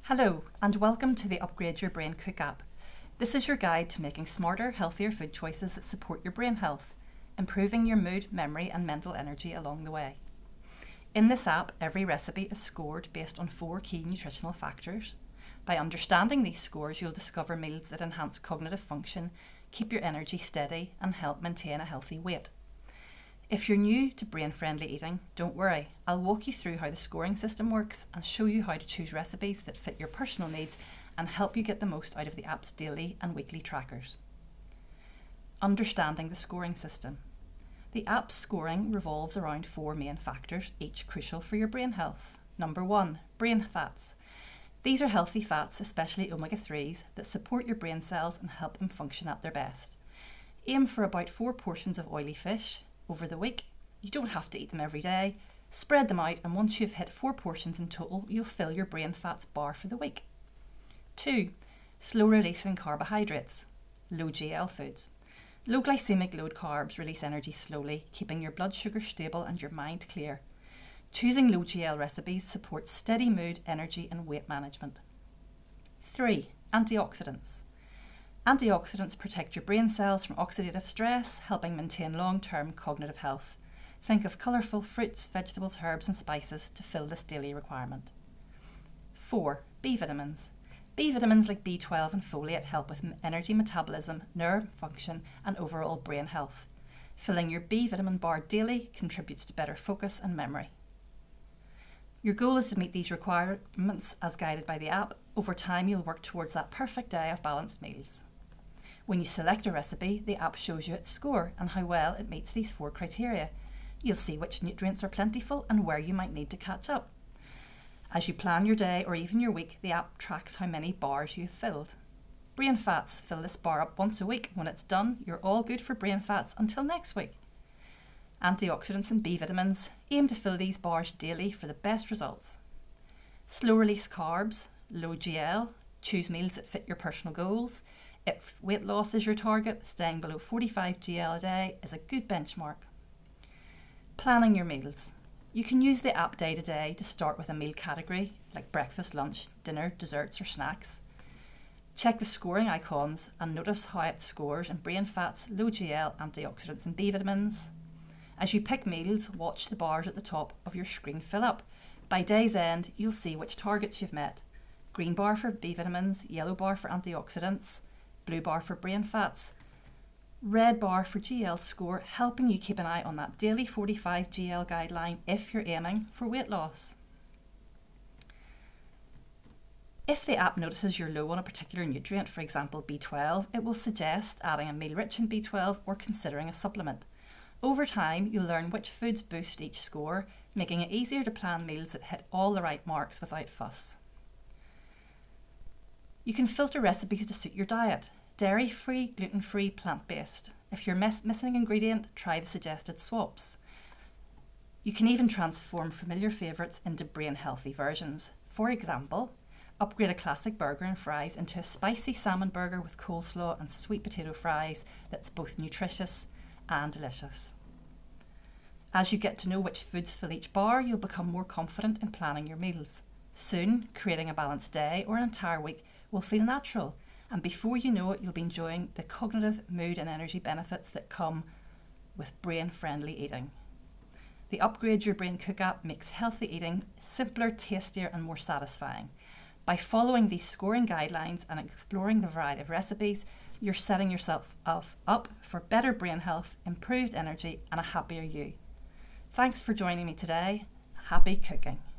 Hello, and welcome to the Upgrade Your Brain Cook app. This is your guide to making smarter, healthier food choices that support your brain health, improving your mood, memory, and mental energy along the way. In this app, every recipe is scored based on 4 key nutritional factors. By understanding these scores, you'll discover meals that enhance cognitive function, keep your energy steady, and help maintain a healthy weight. If you're new to brain-friendly eating, don't worry. I'll walk you through how the scoring system works and show you how to choose recipes that fit your personal needs and help you get the most out of the app's daily and weekly trackers. Understanding the scoring system. The app's scoring revolves around 4 main factors, each crucial for your brain health. Number 1, brain fats. These are healthy fats, especially omega-3s, that support your brain cells and help them function at their best. Aim for about 4 portions of oily fish over the week. You don't have to eat them every day. Spread them out, and once you've hit 4 portions in total, you'll fill your brain fats bar for the week. 2. Slow releasing carbohydrates. Low GL foods. Low glycemic load carbs release energy slowly, keeping your blood sugar stable and your mind clear. Choosing low GL recipes supports steady mood, energy, and weight management. 3. Antioxidants. Antioxidants protect your brain cells from oxidative stress, helping maintain long-term cognitive health. Think of colourful fruits, vegetables, herbs and spices to fill this daily requirement. 4. B vitamins. B vitamins like B12 and folate help with energy metabolism, nerve function and overall brain health. Filling your B vitamin bar daily contributes to better focus and memory. Your goal is to meet these requirements as guided by the app. Over time, you'll work towards that perfect day of balanced meals. When you select a recipe, the app shows you its score and how well it meets these 4 criteria. You'll see which nutrients are plentiful and where you might need to catch up. As you plan your day or even your week, the app tracks how many bars you've filled. Brain fats, fill this bar up once a week. When it's done, you're all good for brain fats until next week. Antioxidants and B vitamins, aim to fill these bars daily for the best results. Slow release carbs, low GL, choose meals that fit your personal goals. If weight loss is your target, staying below 45 GL a day is a good benchmark. Planning your meals. You can use the app day to day to start with a meal category like breakfast, lunch, dinner, desserts or snacks. Check the scoring icons and notice how it scores in brain fats, low GL, antioxidants and B vitamins. As you pick meals, watch the bars at the top of your screen fill up. By day's end, you'll see which targets you've met. Green bar for B vitamins, yellow bar for antioxidants, blue bar for brain fats, red bar for GL score, helping you keep an eye on that daily 45 GL guideline if you're aiming for weight loss. If the app notices you're low on a particular nutrient, for example B12, it will suggest adding a meal rich in B12 or considering a supplement. Over time, you'll learn which foods boost each score, making it easier to plan meals that hit all the right marks without fuss. You can filter recipes to suit your diet. Dairy-free, gluten-free, plant-based. If you're missing an ingredient, try the suggested swaps. You can even transform familiar favourites into brain-healthy versions. For example, upgrade a classic burger and fries into a spicy salmon burger with coleslaw and sweet potato fries that's both nutritious and delicious. As you get to know which foods fill each bar, you'll become more confident in planning your meals. Soon, creating a balanced day or an entire week will feel natural, and before you know it, you'll be enjoying the cognitive, mood and energy benefits that come with brain-friendly eating. The Upgrade Your Brain Cook app makes healthy eating simpler, tastier and more satisfying. By following these scoring guidelines and exploring the variety of recipes, you're setting yourself up for better brain health, improved energy and a happier you. Thanks for joining me today. Happy cooking.